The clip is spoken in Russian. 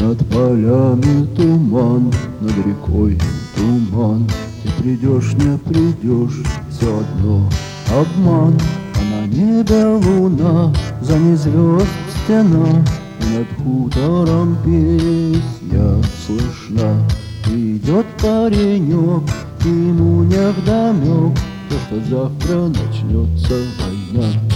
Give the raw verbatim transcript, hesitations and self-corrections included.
Над полями туман, над рекой туман. Ты придешь, не придешь, все одно обман. А на небе луна, за ней звезд стена, и над хутором песня слышна. Идет паренек, ему невдомек, то, что завтра начнется война.